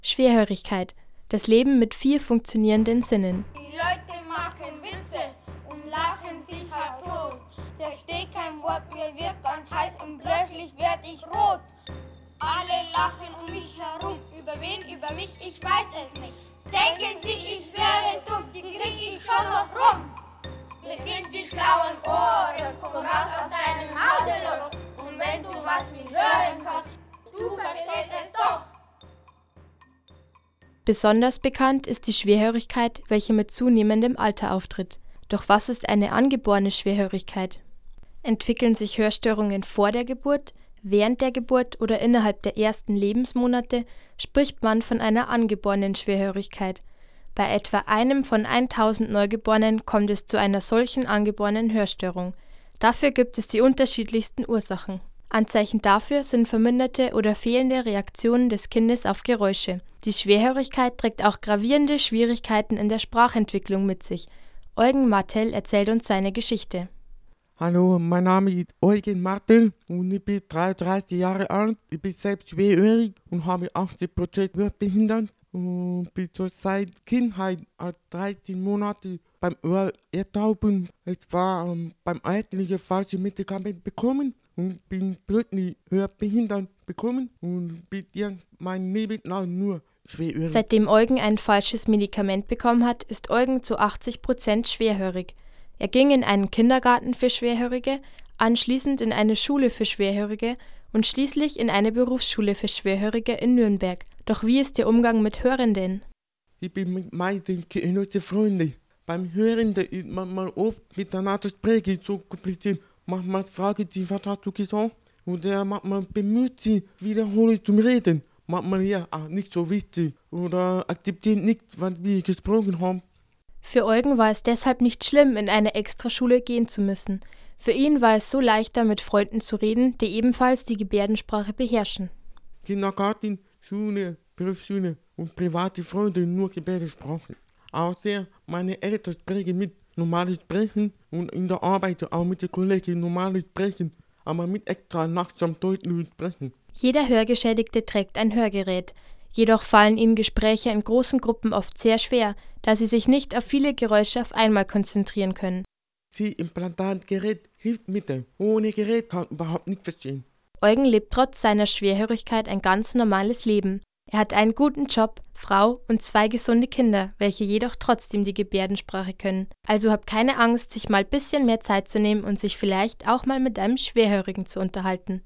Schwerhörigkeit. Das Leben mit 4 funktionierenden Sinnen. Die Leute machen Witze und lachen sich halb tot. Versteh kein Wort, mir wird ganz heiß und plötzlich werd ich rot. Alle lachen um mich herum, über wen, über mich, ich weiß es nicht. Denken die, ich wäre dumm, die krieg ich schon noch rum. Wir sind die schlauen Ohren, komm raus aus deinem Hause und wenn du was nicht hören kannst, du verstehst es doch. Besonders bekannt ist die Schwerhörigkeit, welche mit zunehmendem Alter auftritt. Doch was ist eine angeborene Schwerhörigkeit? Entwickeln sich Hörstörungen vor der Geburt, während der Geburt oder innerhalb der ersten Lebensmonate, spricht man von einer angeborenen Schwerhörigkeit. Bei etwa einem von 1000 Neugeborenen kommt es zu einer solchen angeborenen Hörstörung. Dafür gibt es die unterschiedlichsten Ursachen. Anzeichen dafür sind verminderte oder fehlende Reaktionen des Kindes auf Geräusche. Die Schwerhörigkeit trägt auch gravierende Schwierigkeiten in der Sprachentwicklung mit sich. Eugen Martell erzählt uns seine Geschichte. Hallo, mein Name ist Eugen Martell und ich bin 33 Jahre alt. Ich bin selbst schwerhörig und habe 80% Hörbehinderung und bin schon seit Kindheit als 13 Monate beim Ohrertauben. Es war beim ärztlichen falsche Medikament bekommen und bin plötzlich hörbehindert bekommen und bin mein Leben lang nur schwerhörig. Seitdem Eugen ein falsches Medikament bekommen hat, ist Eugen zu 80% schwerhörig. Er ging in einen Kindergarten für Schwerhörige, anschließend in eine Schule für Schwerhörige und schließlich in eine Berufsschule für Schwerhörige in Nürnberg. Doch wie ist der Umgang mit Hörenden? Ich bin mit meinen gehörten Freunden. Beim Hörenden ist manchmal oft miteinander sprechen so kompliziert. Manchmal fragen sie, was hast du gesagt? Und manchmal bemüht sie, wiederholen zum Reden. Manchmal nicht so wichtig oder akzeptieren nicht, was wir gesprochen haben. Für Eugen war es deshalb nicht schlimm, in eine Extraschule gehen zu müssen. Für ihn war es so leichter, mit Freunden zu reden, die ebenfalls die Gebärdensprache beherrschen. Kindergarten, Schule, Berufsschule und private Freunde nur Gebärdensprache. Außer meine Eltern sprechen mit normales Sprechen und in der Arbeit auch mit den Kollegen normales Sprechen, aber mit extra langsam deutlich sprechen. Jeder Hörgeschädigte trägt ein Hörgerät. Jedoch fallen ihnen Gespräche in großen Gruppen oft sehr schwer, da sie sich nicht auf viele Geräusche auf einmal konzentrieren können. Implantatgerät Hilfsmittel. Ohne Gerät kann man überhaupt nicht verstehen. Eugen lebt trotz seiner Schwerhörigkeit ein ganz normales Leben. Er hat einen guten Job, Frau und 2 gesunde Kinder, welche jedoch trotzdem die Gebärdensprache können. Also habt keine Angst, sich mal ein bisschen mehr Zeit zu nehmen und sich vielleicht auch mal mit einem Schwerhörigen zu unterhalten.